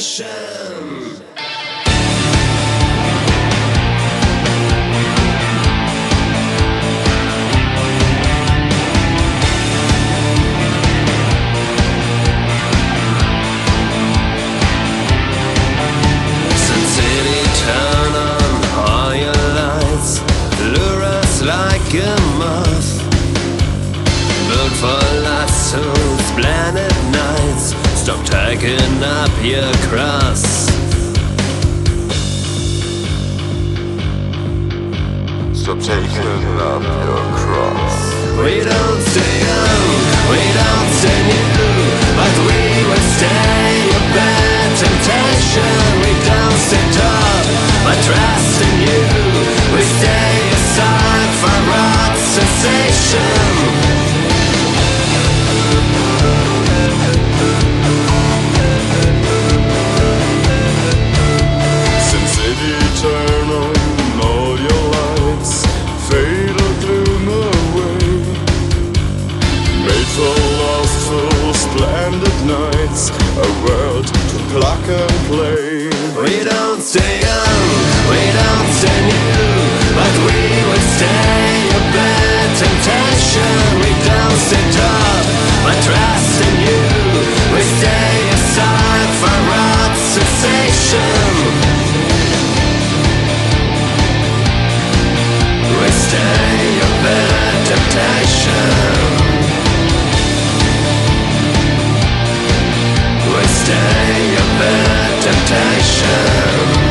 temptation. Turn on all your lights, lure us like a moth. Built for lassos, blinded nights. Stop taking up your cross. Stop taking up your cross. We don't stay young, we don't stay new, but we will stay a bad temptation. We don't stay tough, but trust in you. We stay aside for rot sensation. Since it turn on all your lights, fade or gloom away. Made for lustful, splendid nights, a world to pluck and play. We don't stay young, we don't stay new, but we will stay a bad temptation. We don't stay tough, but trust in you. We stay aside for rot sensation. We stay a bad temptation. We stay a bad temptation.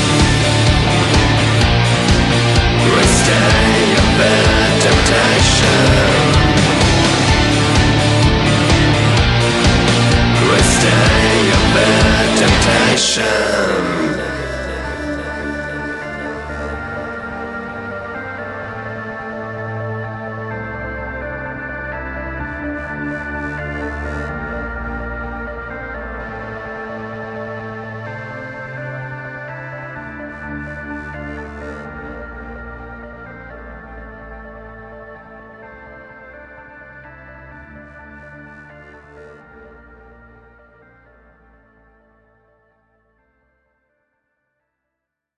We stay a bad temptation.